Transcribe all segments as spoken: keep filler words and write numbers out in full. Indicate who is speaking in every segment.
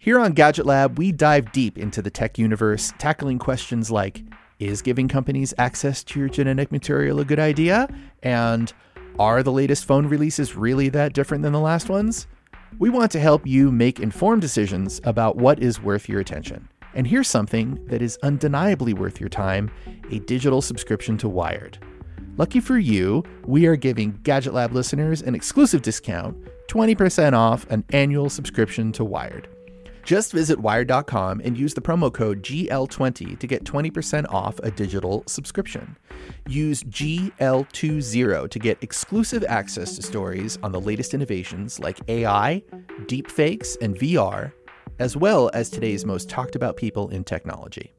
Speaker 1: Here on Gadget Lab, we dive deep into the tech universe, tackling questions like, is giving companies access to your genetic material a good idea? And are the latest phone releases really that different than the last ones? We want to help you make informed decisions about what is worth your attention. And here's something that is undeniably worth your time, a digital subscription to Wired. Lucky for you, we are giving Gadget Lab listeners an exclusive discount, twenty percent off an annual subscription to Wired. Just visit wired dot com and use the promo code G L twenty to get twenty percent off a digital subscription. Use G L twenty to get exclusive access to stories on the latest innovations like A I, deepfakes, and V R, as well as today's most talked about people in technology.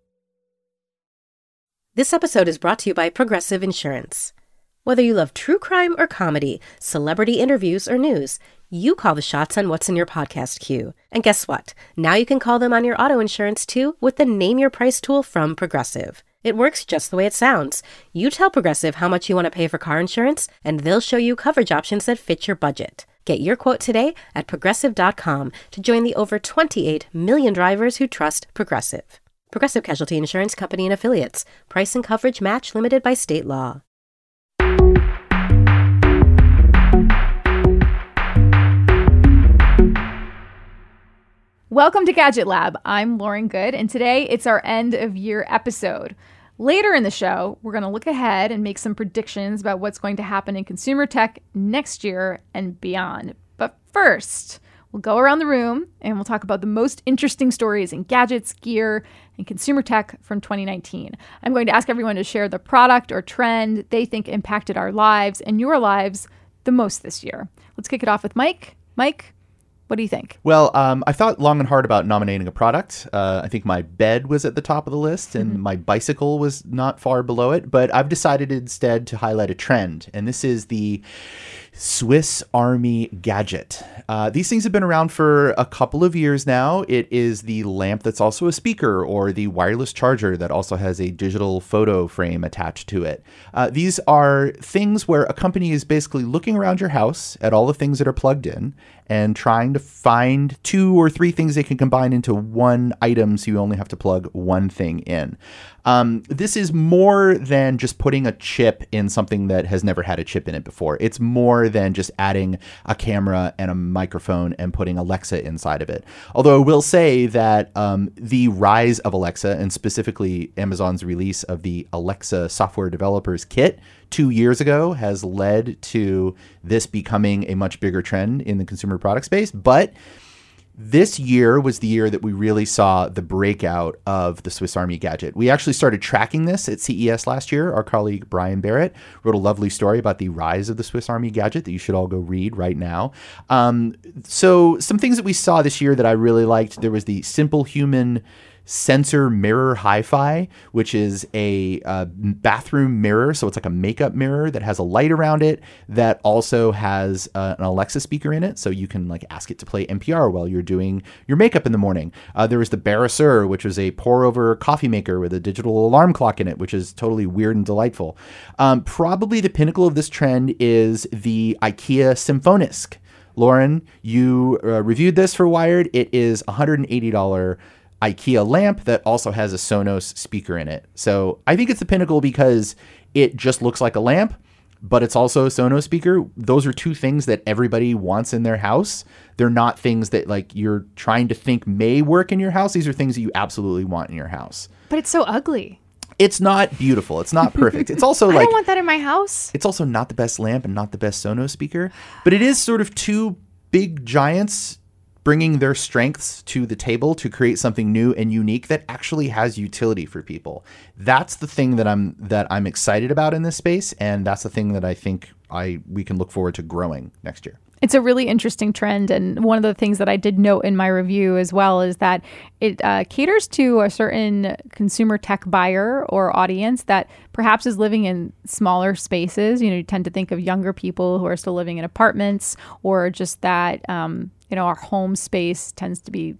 Speaker 2: This episode is brought to you by Progressive Insurance. Whether you love true crime or comedy, celebrity interviews or news, you call the shots on what's in your podcast queue. And guess what? Now you can call them on your auto insurance too with the Name Your Price tool from Progressive. It works just the way it sounds. You tell Progressive how much you want to pay for car insurance, and they'll show you coverage options that fit your budget. Get your quote today at progressive dot com to join the over twenty-eight million drivers who trust Progressive. Progressive Casualty Insurance Company and Affiliates. Price and coverage match limited by state law.
Speaker 3: Welcome to Gadget Lab. I'm Lauren Good, and today it's our end of year episode. Later in the show, we're going to look ahead and make some predictions about what's going to happen in consumer tech next year and beyond. But first, we'll go around the room and we'll talk about the most interesting stories in gadgets, gear, and consumer tech from twenty nineteen. I'm going to ask everyone to share the product or trend they think impacted our lives and your lives the most this year. Let's kick it off with Mike. Mike, what do you think?
Speaker 1: Well, um, I thought long and hard about nominating a product. Uh, I think my bed was at the top of the list and mm-hmm. my bicycle was not far below it. But I've decided instead to highlight a trend. And this is the Swiss Army Gadget. Uh, these things have been around for a couple of years now. It is the lamp that's also a speaker, or the wireless charger that also has a digital photo frame attached to it. Uh, these are things where a company is basically looking around your house at all the things that are plugged in and trying to find two or three things they can combine into one item so you only have to plug one thing in. Um, this is more than just putting a chip in something that has never had a chip in it before. It's more than just adding a camera and a microphone and putting Alexa inside of it. Although I will say that um, the rise of Alexa, and specifically Amazon's release of the Alexa Software Developers Kit two years ago, has led to this becoming a much bigger trend in the consumer product space. But this year was the year that we really saw the breakout of the Swiss Army Gadget. We actually started tracking this at C E S last year. Our colleague Brian Barrett wrote a lovely story about the rise of the Swiss Army Gadget that you should all go read right now. Um, so some things that we saw this year that I really liked, there was the Simple Human Sensor Mirror Hi-Fi, which is a uh, bathroom mirror. So it's like a makeup mirror that has a light around it that also has uh, an Alexa speaker in it. So you can like ask it to play N P R while you're doing your makeup in the morning. Uh, there was the Barisur, which was a pour over coffee maker with a digital alarm clock in it, which is totally weird and delightful. Um, probably the pinnacle of this trend is the IKEA Symfonisk. Lauren, you uh, reviewed this for Wired. It is one hundred eighty dollars IKEA lamp that also has a Sonos speaker in it. So I think it's the pinnacle because it just looks like a lamp, but it's also a Sonos speaker. Those are two things that everybody wants in their house. They're not things that like you're trying to think may work in your house. These are things that you absolutely want in your house.
Speaker 3: But it's so ugly.
Speaker 1: It's not beautiful. It's not perfect. It's also like,
Speaker 3: I don't want that in my house.
Speaker 1: It's also not the best lamp and not the best Sonos speaker, but it is sort of two big giants bringing their strengths to the table to create something new and unique that actually has utility for people. That's the thing that I'm that I'm excited about in this space, and that's the thing that I think I we can look forward to growing next year.
Speaker 3: It's a really interesting trend, and one of the things that I did note in my review as well is that it uh, caters to a certain consumer tech buyer or audience that perhaps is living in smaller spaces. You know, you tend to think of younger people who are still living in apartments, or just that, um, you know, our home space tends to be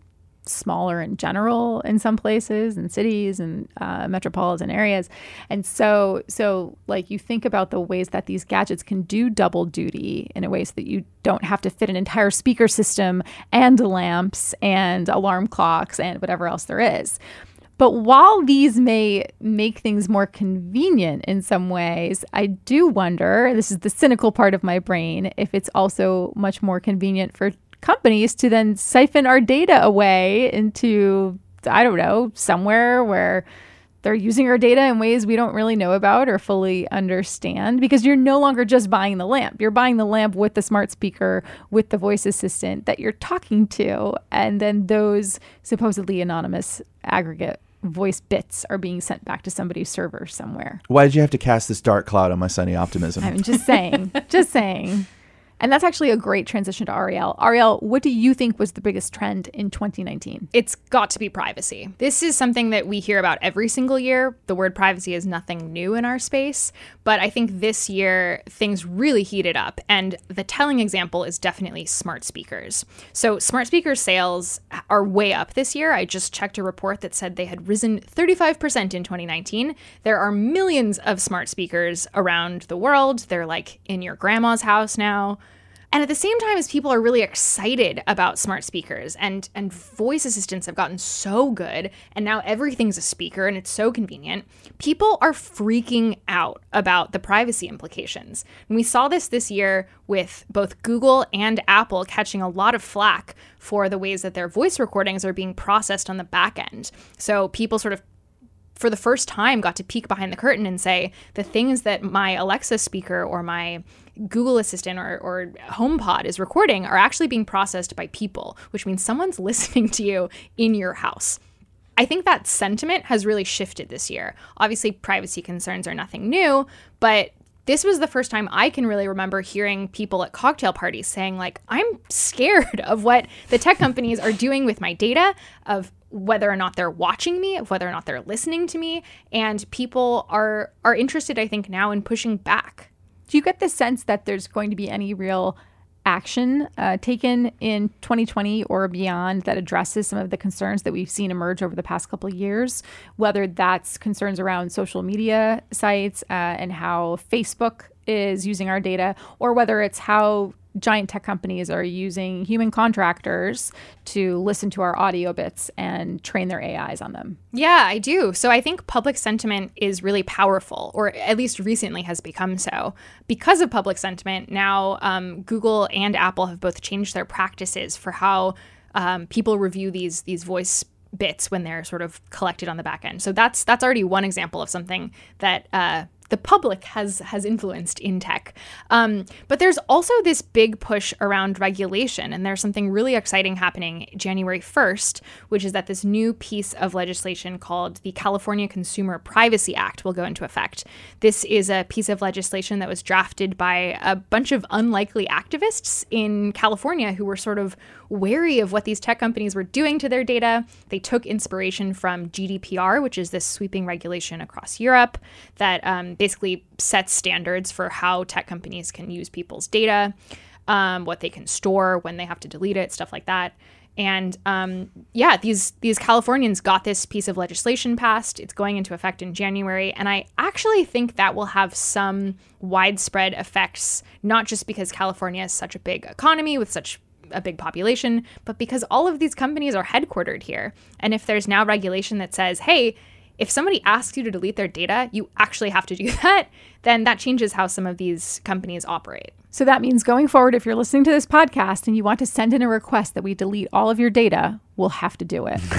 Speaker 3: smaller in general in some places and cities and uh, metropolitan areas. And so, so like you think about the ways that these gadgets can do double duty in a way so that you don't have to fit an entire speaker system and lamps and alarm clocks and whatever else there is. But while these may make things more convenient in some ways, I do wonder, this is the cynical part of my brain, if it's also much more convenient for companies to then siphon our data away into, I don't know, somewhere where they're using our data in ways we don't really know about or fully understand, because you're no longer just buying the lamp. You're buying the lamp with the smart speaker, with the voice assistant that you're talking to. And then those supposedly anonymous aggregate voice bits are being sent back to somebody's server somewhere.
Speaker 1: Why did you have to cast this dark cloud on my sunny optimism?
Speaker 3: I'm just saying, just saying. And that's actually a great transition to Ariel. Ariel, what do you think was the biggest trend in twenty nineteen?
Speaker 4: It's got to be privacy. This is something that we hear about every single year. The word privacy is nothing new in our space, but I think this year things really heated up. And the telling example is definitely smart speakers. So smart speaker sales are way up this year. I just checked a report that said they had risen thirty-five percent in twenty nineteen. There are millions of smart speakers around the world. They're like in your grandma's house now. And at the same time as people are really excited about smart speakers and, and voice assistants have gotten so good, and now everything's a speaker and it's so convenient, people are freaking out about the privacy implications. And we saw this this year with both Google and Apple catching a lot of flack for the ways that their voice recordings are being processed on the back end. So people sort of for the first time got to peek behind the curtain and say the things that my Alexa speaker or my Google Assistant or, or HomePod is recording are actually being processed by people, which means someone's listening to you in your house. I think that sentiment has really shifted this year. Obviously, privacy concerns are nothing new, but this was the first time I can really remember hearing people at cocktail parties saying, like, I'm scared of what the tech companies are doing with my data, of whether or not they're watching me, of whether or not they're listening to me. And people are are interested, I think, now in pushing back.
Speaker 3: Do you get the sense that there's going to be any real action uh, taken in twenty twenty or beyond that addresses some of the concerns that we've seen emerge over the past couple of years, whether that's concerns around social media sites uh, and how Facebook is using our data, or whether it's how giant tech companies are using human contractors to listen to our audio bits and train their A Is on them?
Speaker 4: Yeah, I do. So I think public sentiment is really powerful, or at least recently has become so. Because of public sentiment, now um, Google and Apple have both changed their practices for how um, people review these these voice bits when they're sort of collected on the back end. So that's that's already one example of something that uh, the public has has influenced in tech. Um, but there's also this big push around regulation, and there's something really exciting happening January first, which is that this new piece of legislation called the California Consumer Privacy Act will go into effect. This is a piece of legislation that was drafted by a bunch of unlikely activists in California who were sort of wary of what these tech companies were doing to their data. They took inspiration from G D P R, which is this sweeping regulation across Europe that um, basically sets standards for how tech companies can use people's data, um, what they can store, when they have to delete it, stuff like that. And um, yeah, these these Californians got this piece of legislation passed. It's going into effect in January. And I actually think that will have some widespread effects, not just because California is such a big economy with such a big population, but because all of these companies are headquartered here. And if there's now regulation that says, hey, if somebody asks you to delete their data, you actually have to do that, then that changes how some of these companies operate.
Speaker 3: So that means going forward, if you're listening to this podcast and you want to send in a request that we delete all of your data, we'll have to do it.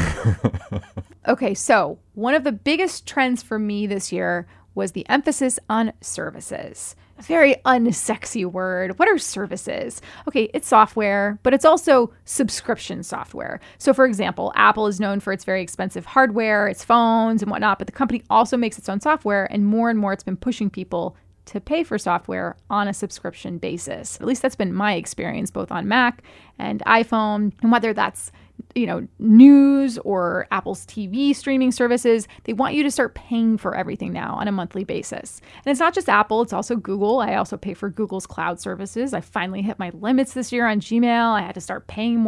Speaker 3: Okay, so one of the biggest trends for me this year was the emphasis on services. A very unsexy word. What are services? Okay, it's software, but it's also subscription software. So for example, Apple is known for its very expensive hardware, its phones and whatnot, but the company also makes its own software, and more and more it's been pushing people to pay for software on a subscription basis. At least that's been my experience, both on Mac and iPhone. And whether that's, you know, news or Apple's T V streaming services, they want you to start paying for everything now on a monthly basis. And it's not just Apple, it's also Google. I also pay for Google's cloud services. I finally hit my limits this year on Gmail. I had to start paying more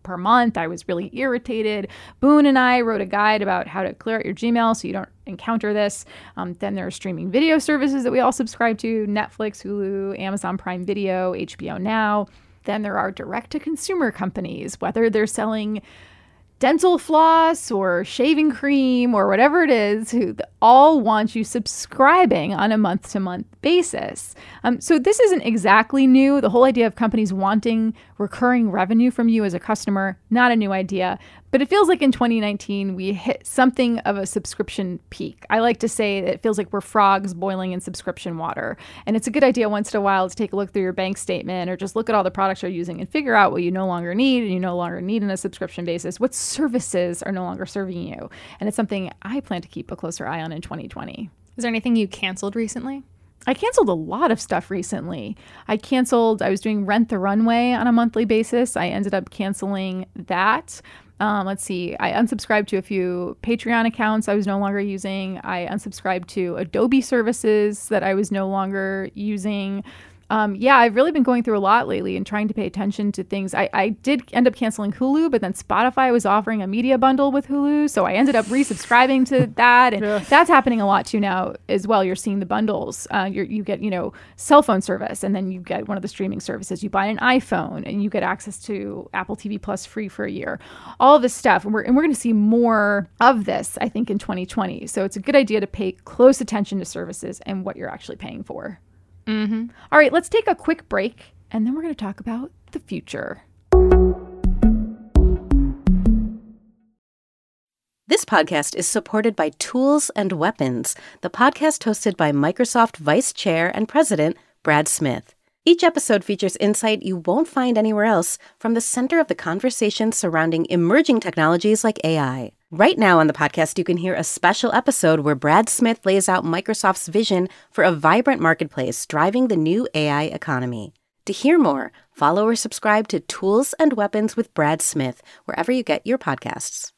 Speaker 3: per month. I was really irritated. Boone and I wrote a guide about how to clear out your Gmail so you don't encounter this. Um, then there are streaming video services that we all subscribe to: Netflix, Hulu, Amazon Prime Video, H B O Now. Then there are direct-to-consumer companies, whether they're selling dental floss or shaving cream or whatever it is, who all want you subscribing on a month-to-month basis. Um, so this isn't exactly new. The whole idea of companies wanting recurring revenue from you as a customer, not a new idea. But it feels like in twenty nineteen, we hit something of a subscription peak. I like to say that it feels like we're frogs boiling in subscription water. And it's a good idea once in a while to take a look through your bank statement or just look at all the products you're using and figure out what you no longer need and you no longer need on a subscription basis. What services are no longer serving you? And it's something I plan to keep a closer eye on in twenty twenty.
Speaker 4: Is there anything you canceled recently?
Speaker 3: I canceled a lot of stuff recently. I canceled, I was doing Rent the Runway on a monthly basis. I ended up canceling that. Um, let's see, I unsubscribed to a few Patreon accounts I was no longer using. I unsubscribed to Adobe services that I was no longer using. Um, yeah, I've really been going through a lot lately and trying to pay attention to things. I, I did end up canceling Hulu, but then Spotify was offering a media bundle with Hulu. So I ended up resubscribing to that. And yeah. That's happening a lot too now as well. You're seeing the bundles. Uh, you're, you get, you know, cell phone service, and then you get one of the streaming services. You buy an iPhone and you get access to Apple T V Plus free for a year. All of this stuff. And we're, and we're going to see more of this, I think, in twenty twenty. So it's a good idea to pay close attention to services and what you're actually paying for.
Speaker 4: Mm-hmm.
Speaker 3: All right, let's take a quick break, and then we're going to talk about the future.
Speaker 2: This podcast is supported by Tools and Weapons, the podcast hosted by Microsoft Vice Chair and President Brad Smith. Each episode features insight you won't find anywhere else from the center of the conversation surrounding emerging technologies like A I. Right now on the podcast, you can hear a special episode where Brad Smith lays out Microsoft's vision for a vibrant marketplace driving the new A I economy. To hear more, follow or subscribe to Tools and Weapons with Brad Smith, wherever you get your podcasts.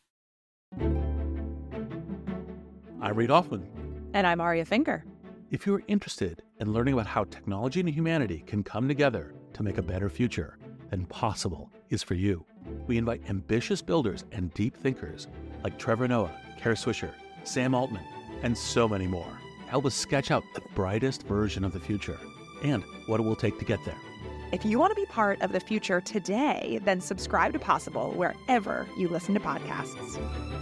Speaker 5: I'm Reid Hoffman.
Speaker 6: And I'm Aria Finger.
Speaker 5: If you're interested in learning about how technology and humanity can come together to make a better future, then Possible is for you. We invite ambitious builders and deep thinkers like Trevor Noah, Kara Swisher, Sam Altman, and so many more. Help us sketch out the brightest version of the future and what it will take to get there.
Speaker 6: If you want to be part of the future today, then subscribe to Possible wherever you listen to podcasts.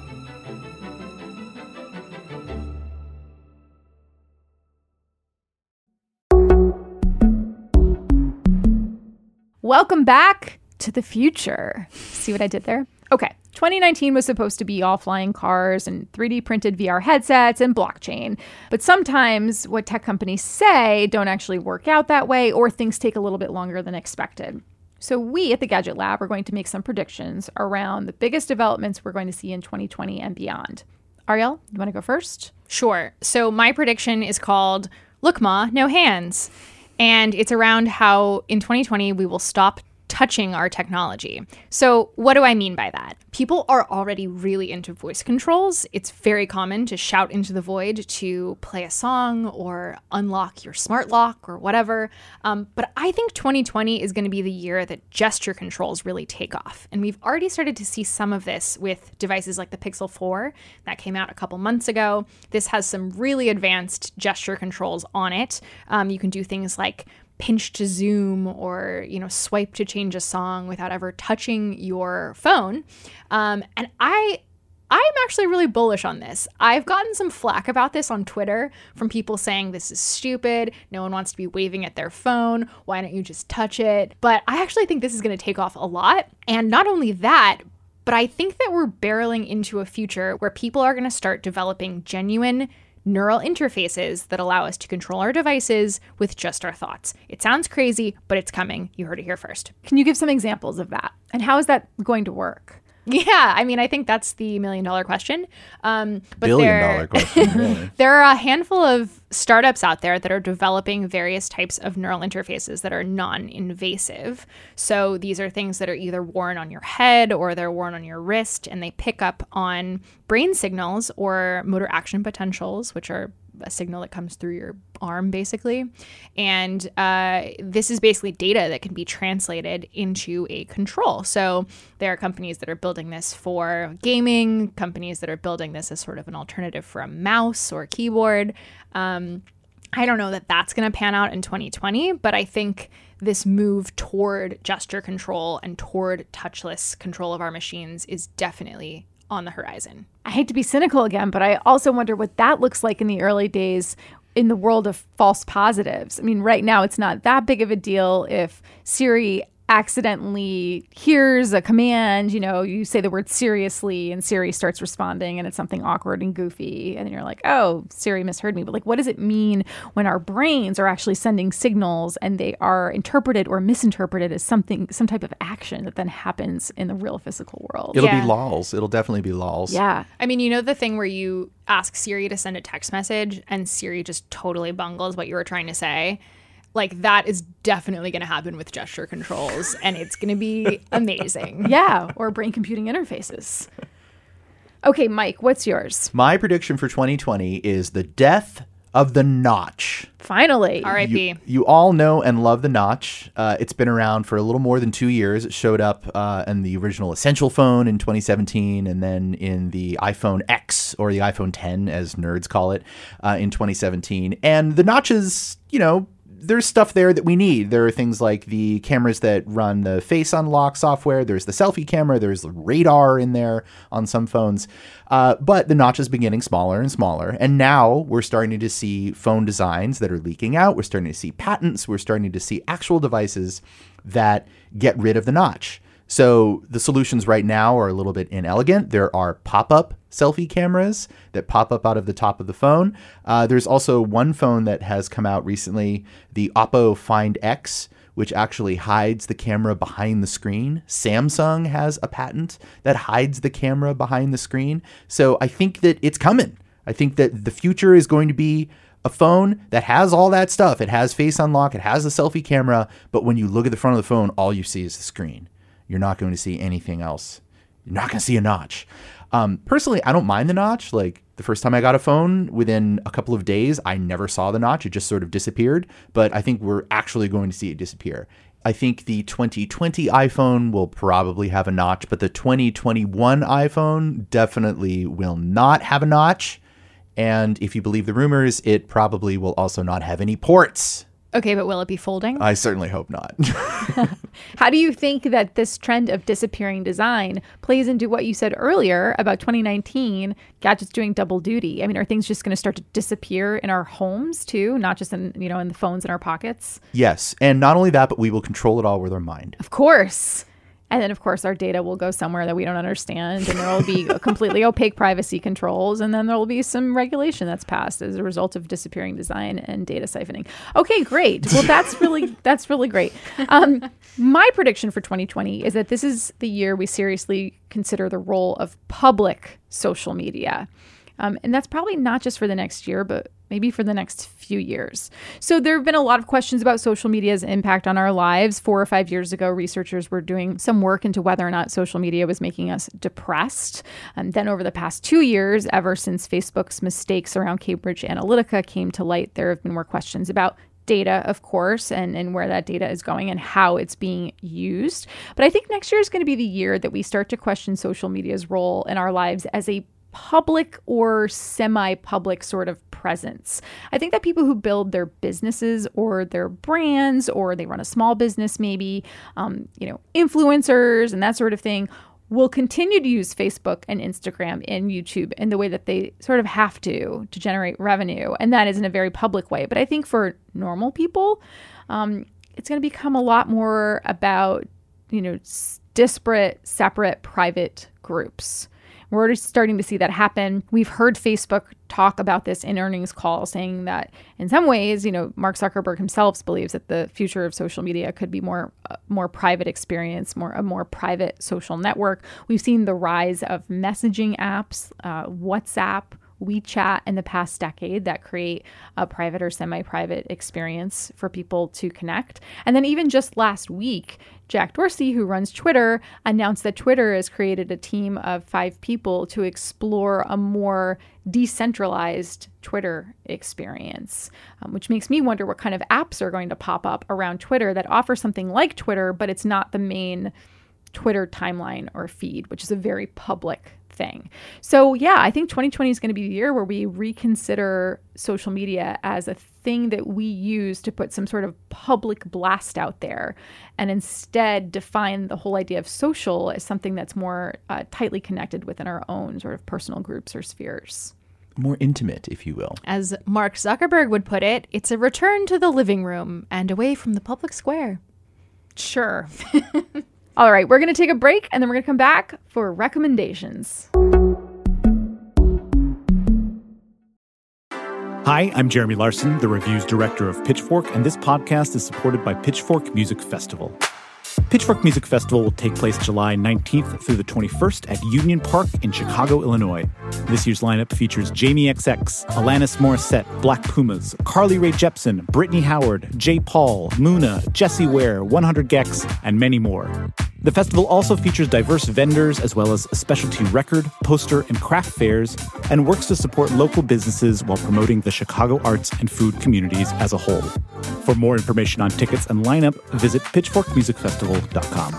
Speaker 3: Welcome back to the future. See what I did there? Okay. twenty nineteen was supposed to be all flying cars and three D printed V R headsets and blockchain. But sometimes what tech companies say don't actually work out that way, or things take a little bit longer than expected. So we at the Gadget Lab are going to make some predictions around the biggest developments we're going to see in twenty twenty and beyond. Ariel, you want to go first?
Speaker 4: Sure. So my prediction is called Look Ma, No Hands. And it's around how in twenty twenty we will stop touching our technology. So what do I mean by that? People are already really into voice controls. It's very common to shout into the void to play a song or unlock your smart lock or whatever. Um, but I think twenty twenty is going to be the year that gesture controls really take off. And we've already started to see some of this with devices like the Pixel four that came out a couple months ago. This has some really advanced gesture controls on it. Um, you can do things like pinch to zoom or, you know, swipe to change a song without ever touching your phone. Um, and I, I'm actually really bullish on this. I've gotten some flack about this on Twitter from people saying this is stupid. No one wants to be waving at their phone. Why don't you just touch it? But I actually think this is going to take off a lot. And not only that, but I think that we're barreling into a future where people are going to start developing genuine neural interfaces that allow us to control our devices with just our thoughts. It sounds crazy, but it's coming. You heard it here first.
Speaker 3: Can you give some examples of that? And how is that going to work?
Speaker 4: Yeah, I mean, I think that's the million dollar question. Um, but
Speaker 1: Billion
Speaker 4: there,
Speaker 1: dollar question. Really.
Speaker 4: There are a handful of startups out there that are developing various types of neural interfaces that are non-invasive. So these are things that are either worn on your head or they're worn on your wrist, and they pick up on brain signals or motor action potentials, which are a signal that comes through your arm, basically. And uh, this is basically data that can be translated into a control. So there are companies that are building this for gaming, companies that are building this as sort of an alternative for a mouse or a keyboard. Um, I don't know that that's going to pan out in twenty twenty, but I think this move toward gesture control and toward touchless control of our machines is definitely on the horizon.
Speaker 3: I hate to be cynical again, but I also wonder what that looks like in the early days in the world of false positives. I mean, right now it's not that big of a deal if Siri accidentally hears a command, you know, you say the word seriously and Siri starts responding and it's something awkward and goofy. And then you're like, oh, Siri misheard me. But like, what does it mean when our brains are actually sending signals and they are interpreted or misinterpreted as something, some type of action that then happens in the real physical world?
Speaker 1: It'll
Speaker 4: Yeah.
Speaker 1: be lols. It'll definitely be lols.
Speaker 3: Yeah.
Speaker 4: I mean, you know the thing where you ask Siri to send a text message and Siri just totally bungles what you were trying to say? Like, that is definitely going to happen with gesture controls, and it's going to be amazing.
Speaker 3: Yeah. Or brain computing interfaces. Okay, Mike, what's yours?
Speaker 1: My prediction for twenty twenty is the death of the notch.
Speaker 3: Finally.
Speaker 4: R I P
Speaker 1: You, you all know and love the notch. Uh, it's been around for a little more than two years. It showed up uh, in the original Essential phone in twenty seventeen, and then in the iPhone X, or the iPhone ten, as nerds call it, uh, in twenty seventeen. And the notch is, you know, there's stuff there that we need. There are things like the cameras that run the face unlock software. There's the selfie camera. There's the radar in there on some phones. Uh, but the notch has been getting smaller and smaller. And now we're starting to see phone designs that are leaking out. We're starting to see patents. We're starting to see actual devices that get rid of the notch. So the solutions right now are a little bit inelegant. There are pop-up selfie cameras that pop up out of the top of the phone. Uh, there's also one phone that has come out recently, the Oppo Find X, which actually hides the camera behind the screen. Samsung has a patent that hides the camera behind the screen. So I think that it's coming. I think that the future is going to be a phone that has all that stuff. It has face unlock, it has the selfie camera, but when you look at the front of the phone, all you see is the screen. You're not going to see anything else. You're not going to see a notch. Um, personally, I don't mind the notch. Like, the first time I got a phone, within a couple of days, I never saw the notch. It just sort of disappeared. But I think we're actually going to see it disappear. I think the twenty twenty iPhone will probably have a notch, but the twenty twenty-one iPhone definitely will not have a notch. And if you believe the rumors, it probably will also not have any ports.
Speaker 4: Okay, but will it be folding?
Speaker 1: I certainly hope not.
Speaker 3: How do you think that this trend of disappearing design plays into what you said earlier about twenty nineteen gadgets doing double duty? I mean, are things just going to start to disappear in our homes too, not just in, you know, in the phones in our pockets?
Speaker 1: Yes. And not only that, but we will control it all with our mind.
Speaker 3: Of course. And then, of course, our data will go somewhere that we don't understand, and there will be completely opaque privacy controls, and then there will be some regulation that's passed as a result of disappearing design and data siphoning. Okay, great. Well, that's really that's really great. Um, my prediction for twenty twenty is that this is the year we seriously consider the role of public social media. Um, and that's probably not just for the next year, but maybe for the next few years. So there have been a lot of questions about social media's impact on our lives. Four or five years ago, researchers were doing some work into whether or not social media was making us depressed. And then over the past two years, ever since Facebook's mistakes around Cambridge Analytica came to light, there have been more questions about data, of course, and, and where that data is going and how it's being used. But I think next year is going to be the year that we start to question social media's role in our lives as a public or semi-public sort of presence. I think that people who build their businesses or their brands, or they run a small business maybe, um, you know, influencers and that sort of thing, will continue to use Facebook and Instagram and YouTube in the way that they sort of have to to generate revenue. And that is in a very public way. But I think for normal people, um, it's going to become a lot more about, you know, disparate, separate, private groups. We're already starting to see that happen. We've heard Facebook talk about this in earnings call, saying that in some ways, you know, Mark Zuckerberg himself believes that the future of social media could be more, uh, more private experience, more a more private social network. We've seen the rise of messaging apps, uh, WhatsApp, WeChat in the past decade that create a private or semi-private experience for people to connect. And then even just last week, Jack Dorsey, who runs Twitter, announced that Twitter has created a team of five people to explore a more decentralized Twitter experience, um, which makes me wonder what kind of apps are going to pop up around Twitter that offer something like Twitter, but it's not the main Twitter timeline or feed, which is a very public thing. So yeah, I think twenty twenty is going to be the year where we reconsider social media as a thing that we use to put some sort of public blast out there, and instead define the whole idea of social as something that's more uh, tightly connected within our own sort of personal groups or spheres.
Speaker 1: More intimate, if you will.
Speaker 4: As Mark Zuckerberg would put it, it's a return to the living room and away from the public square.
Speaker 3: Sure. All right, we're going to take a break, and then we're going to come back for recommendations.
Speaker 7: Hi, I'm Jeremy Larson, the reviews director of Pitchfork, and this podcast is supported by Pitchfork Music Festival. Pitchfork Music Festival will take place July nineteenth through the twenty-first at Union Park in Chicago, Illinois. This year's lineup features Jamie X X, Alanis Morissette, Black Pumas, Carly Rae Jepsen, Brittany Howard, J. Paul, Muna, Jessie Ware, one hundred gecs, and many more. The festival also features diverse vendors as well as specialty record, poster, and craft fairs, and works to support local businesses while promoting the Chicago arts and food communities as a whole. For more information on tickets and lineup, visit pitchfork music festival dot com.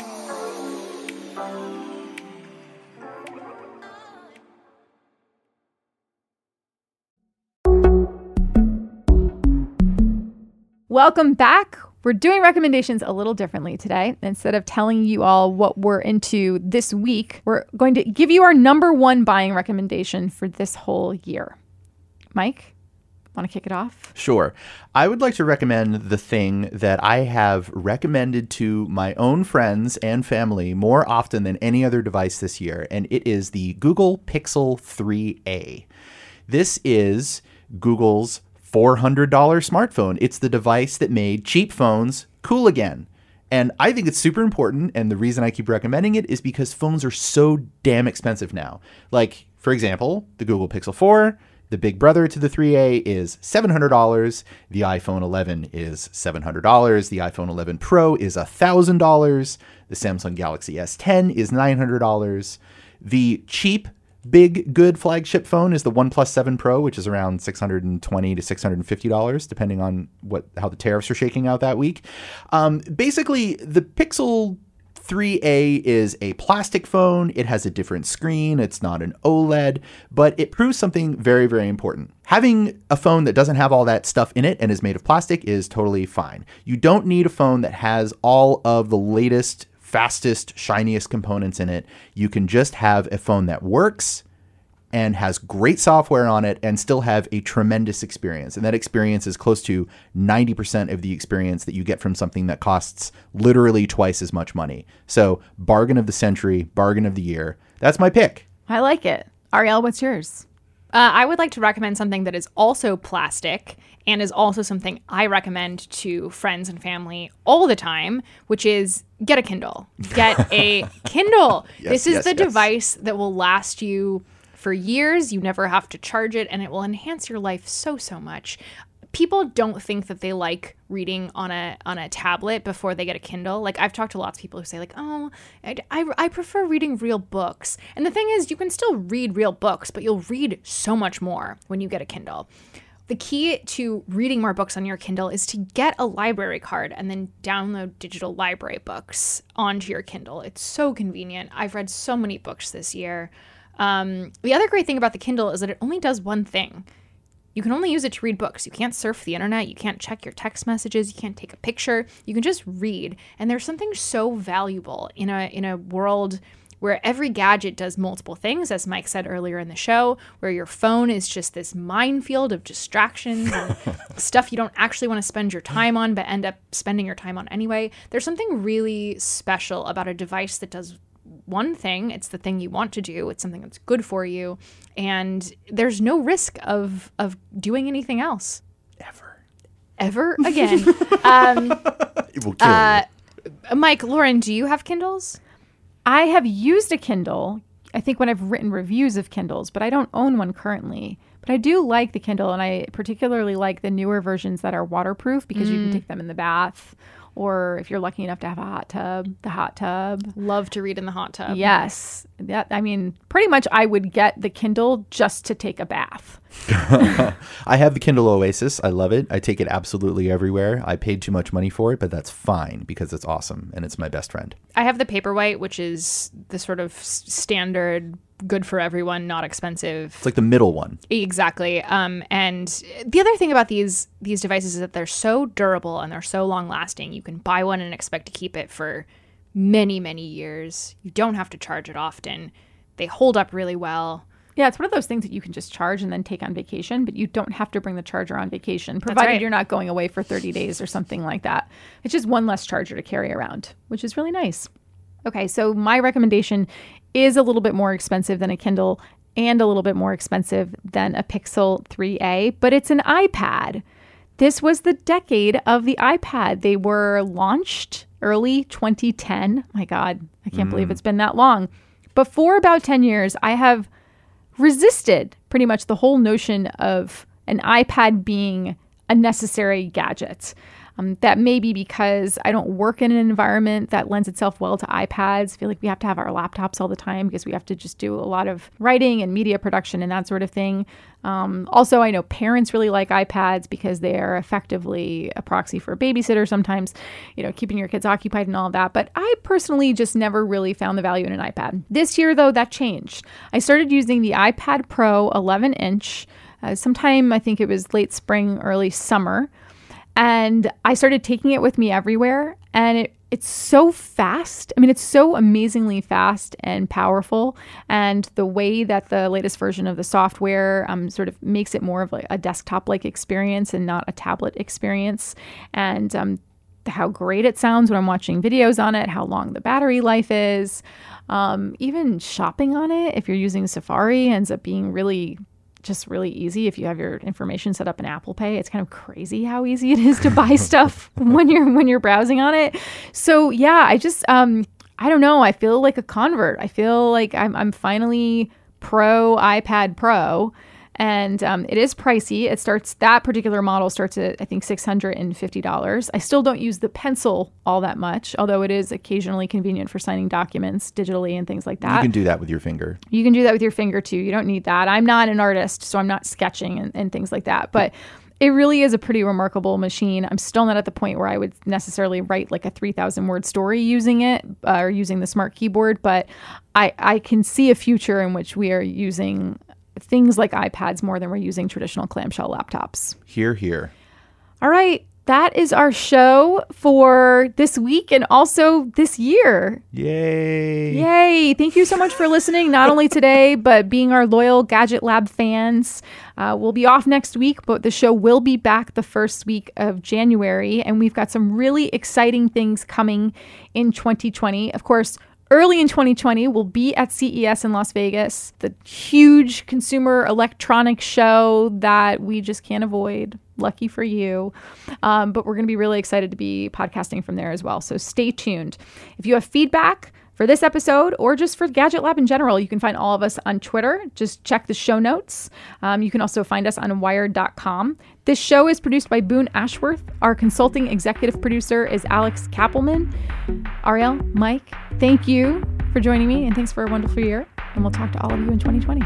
Speaker 3: Welcome back. We're doing recommendations a little differently today. Instead of telling you all what we're into this week, we're going to give you our number one buying recommendation for this whole year. Mike, want to kick it off?
Speaker 1: Sure. I would like to recommend the thing that I have recommended to my own friends and family more often than any other device this year, and it is the Google Pixel three A. This is Google's four hundred dollars smartphone. It's the device that made cheap phones cool again. And I think it's super important. And the reason I keep recommending it is because phones are so damn expensive now. Like, for example, the Google Pixel four, the big brother to the three A, is seven hundred dollars. The iPhone eleven is seven hundred dollars. The iPhone eleven Pro is one thousand dollars. The Samsung Galaxy S ten is nine hundred dollars. The cheap big good flagship phone is the OnePlus seven Pro, which is around six hundred twenty dollars to six hundred fifty dollars, depending on what how the tariffs are shaking out that week. Um, basically, the Pixel three A is a plastic phone. It has a different screen. It's not an OLED, but it proves something very, very important. Having a phone that doesn't have all that stuff in it and is made of plastic is totally fine. You don't need a phone that has all of the latest, fastest, shiniest components in it. You can just have a phone that works and has great software on it and still have a tremendous experience. And that experience is close to ninety percent of the experience that you get from something that costs literally twice as much money. So bargain of the century, bargain of the year. That's my pick.
Speaker 3: I like it. Ariel, what's yours?
Speaker 4: Uh, I would like to recommend something that is also plastic and is also something I recommend to friends and family all the time, which is get a Kindle. Get a Kindle.
Speaker 1: Yes,
Speaker 4: this is
Speaker 1: yes,
Speaker 4: the
Speaker 1: yes.
Speaker 4: device that will last you for years. You never have to charge it, and it will enhance your life so, so much. People don't think that they like reading on a on a tablet before they get a Kindle. Like, I've talked to lots of people who say, like, oh, I, I, I prefer reading real books. And the thing is, you can still read real books, but you'll read so much more when you get a Kindle. The key to reading more books on your Kindle is to get a library card and then download digital library books onto your Kindle. It's so convenient. I've read so many books this year. Um, the other great thing about the Kindle is that it only does one thing. You can only use it to read books. You can't surf the internet. You can't check your text messages. You can't take a picture. You can just read. And there's something so valuable in a in a world where every gadget does multiple things, as Mike said earlier in the show, where your phone is just this minefield of distractions and stuff you don't actually want to spend your time on, but end up spending your time on anyway. There's something really special about a device that does one thing. It's the thing you want to do. It's something that's good for you. And there's no risk of of doing anything else.
Speaker 1: Ever.
Speaker 4: Ever again. um,
Speaker 1: It will kill
Speaker 4: uh,
Speaker 1: you.
Speaker 4: Mike, Lauren, do you have Kindles?
Speaker 3: I have used a Kindle I think when I've written reviews of Kindles, but I don't own one currently. But I do like the Kindle, and I particularly like the newer versions that are waterproof because mm. you can take them in the bath, or if you're lucky enough to have a hot tub, the hot tub.
Speaker 4: Love to read in the hot tub.
Speaker 3: Yes. That, I mean, pretty much I would get the Kindle just to take a bath.
Speaker 1: I have the Kindle Oasis. I love it. I take it absolutely everywhere. I paid too much money for it, but that's fine because it's awesome and it's my best friend.
Speaker 4: I have the Paperwhite, which is the sort of standard, good for everyone, not expensive.
Speaker 1: It's like the middle one.
Speaker 4: Exactly. Um, and the other thing about these these devices is that they're so durable and they're so long lasting. You can buy one and expect to keep it for many, many years. You don't have to charge it often. They hold up really well.
Speaker 3: Yeah, it's one of those things that you can just charge and then take on vacation, but you don't have to bring the charger on vacation, provided right. you're not going away for thirty days or something like that. It's just one less charger to carry around, which is really nice. Okay, so my recommendation is a little bit more expensive than a Kindle and a little bit more expensive than a Pixel three A, but it's an iPad. This was the decade of the iPad. They were launched early twenty ten. My God, I can't mm. believe it's been that long. But for about ten years, I have resisted pretty much the whole notion of an iPad being a necessary gadget. Um, that may be because I don't work in an environment that lends itself well to iPads. I feel like we have to have our laptops all the time because we have to just do a lot of writing and media production and that sort of thing. Um, also, I know parents really like iPads because they are effectively a proxy for a babysitter sometimes, you know, keeping your kids occupied and all of that. But I personally just never really found the value in an iPad. This year, though, that changed. I started using the iPad Pro eleven inch uh, sometime, I think it was late spring, early summer. And I started taking it with me everywhere. And it, it's so fast. I mean, it's so amazingly fast and powerful. And the way that the latest version of the software um, sort of makes it more of like a desktop-like experience and not a tablet experience. And um, how great it sounds when I'm watching videos on it, how long the battery life is. Um, even shopping on it, if you're using Safari, ends up being really just really easy if you have your information set up in Apple Pay. It's kind of crazy how easy it is to buy stuff when you're when you're browsing on it. So yeah, I just um I don't know, I feel like a convert. I feel like I'm I'm finally pro iPad Pro, and um, it is pricey. It starts that particular model starts at I think six hundred fifty dollars. I still don't use the pencil all that much, although it is occasionally convenient for signing documents digitally and things like that.
Speaker 1: You can do that with your finger.
Speaker 3: You can do that with your finger too. You don't need that. I'm not an artist, so I'm not sketching and, and things like that. But it really is a pretty remarkable machine. I'm still not at the point where I would necessarily write like a three thousand word story using it uh, or using the smart keyboard, but I, I can see a future in which we are using things like iPads more than we're using traditional clamshell laptops.
Speaker 1: Hear, hear.
Speaker 3: All right. That is our show for this week and also this year.
Speaker 1: Yay.
Speaker 3: Yay. Thank you so much for listening, not only today, but being our loyal Gadget Lab fans. Uh, we'll be off next week, but the show will be back the first week of January. And we've got some really exciting things coming in twenty twenty. Of course, early in twenty twenty, we'll be at C E S in Las Vegas, the huge consumer electronics show that we just can't avoid. Lucky for you. Um, but we're going to be really excited to be podcasting from there as well. So stay tuned. If you have feedback for this episode or just for Gadget Lab in general, you can find all of us on Twitter. Just check the show notes. Um, you can also find us on wired dot com. This show is produced by Boone Ashworth. Our consulting executive producer is Alex Kappelman. Ariel, Mike, thank you for joining me, and thanks for a wonderful year. And we'll talk to all of you in twenty twenty.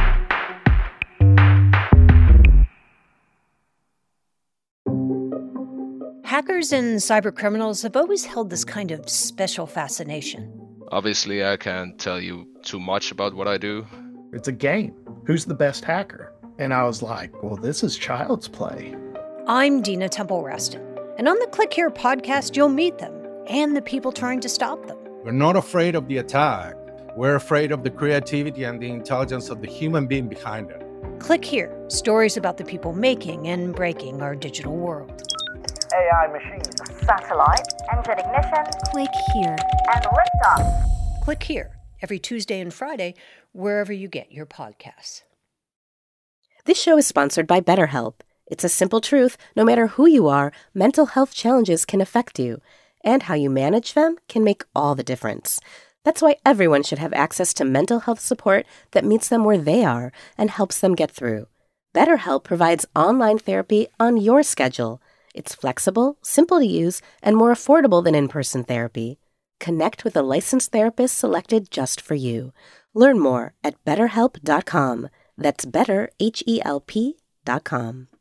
Speaker 8: Hackers and cybercriminals have always held this kind of special fascination.
Speaker 9: Obviously, I can't tell you too much about what I do.
Speaker 10: It's a game. Who's the best hacker? And I was like, well, this is child's play.
Speaker 8: I'm Dina Temple-Raston, and on the Click Here podcast, you'll meet them and the people trying to stop them.
Speaker 11: We're not afraid of the attack. We're afraid of the creativity and the intelligence of the human being behind it.
Speaker 8: Click Here, stories about the people making and breaking our digital world.
Speaker 12: A I machines, satellite, engine ignition,
Speaker 13: Click Here,
Speaker 12: and liftoff.
Speaker 8: Click Here, every Tuesday and Friday, wherever you get your podcasts.
Speaker 2: This show is sponsored by BetterHelp. It's a simple truth. No matter who you are, mental health challenges can affect you, and how you manage them can make all the difference. That's why everyone should have access to mental health support that meets them where they are and helps them get through. BetterHelp provides online therapy on your schedule. It's flexible, simple to use, and more affordable than in-person therapy. Connect with a licensed therapist selected just for you. Learn more at better help dot com. That's better, H E L P dot com.